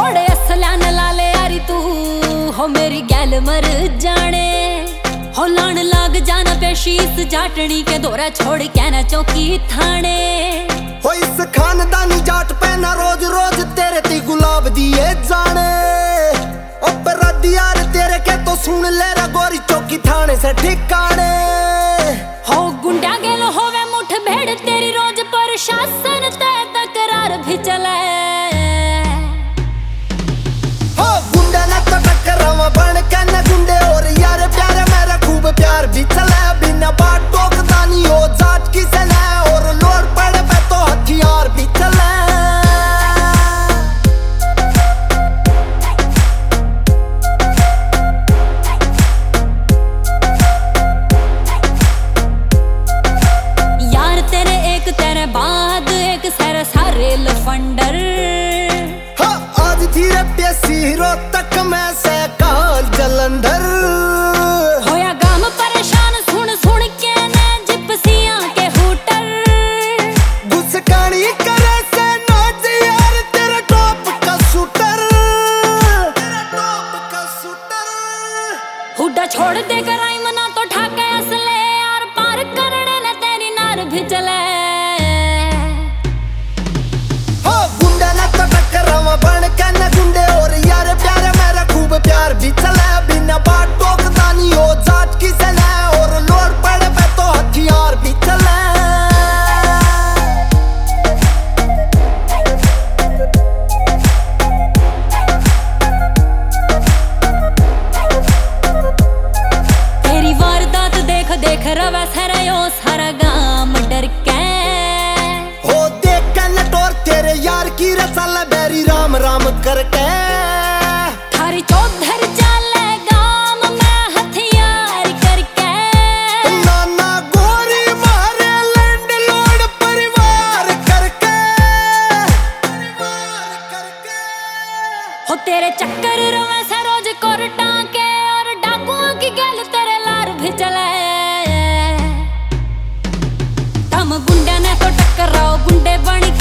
छोड़े असला न लाले यारी तू हो मेरी गैल मर जाने हो लान लाग जाना पेशीस जाटनी के दौरा छोड़ के ना चौकी थाने हो इस खानदानी जाट पे ना रोज रोज तेरे ती गुलाब दिए जाने अपराध यार तेरे के तो सुन ले रा गोरी चौकी थाने से ठिकाने हो गुंडा गेलो होवे मुठ भेड़ तेरी रोज प्रशासन ते तकरार भी चले हो गुंडा ना तो टकरावा बन के ना गुंडे और यार प्यार मेरा खूब प्यार भी चले बिना बात टोकदा नहीं हो जाट की से ना और लोड पड़े पे तो हथियार भी चले सारे लफंडर हाँ आज धीरे पेसी रो तक मैं से काल जलंधर होया गाम परेशान सुन सुन के ने जिप्सियां के हूटर गुस्कानी करे से नाच यार तेरा टॉप का शूटर हुड्डा छोड़ दे कर आई मना तो ठाके असले यार पार करने ने तेरी नार भी चले बन के न गुंडे और यार प्यार मेरा खूब प्यार भी चले बिना बात टोकदा नहीं हो जाट की से ना और लोड पड़े पे तो हथियार भी चले तेरी वारदात देख देख रवा सरयो सारा गाम डर के हो देख के नटोर तेरे यार की रसल बेरी राम राम करके थारी चौधर चले गाम में हथियार करके नाना गोरी मारे लैंड लोड परिवार करके हो तेरे चक्कर रोवे से रोज कोर्टा के और डाकुओं की गैल तेरे लार भी चले तम गुंडे ने तो टकराओ गुंडे बन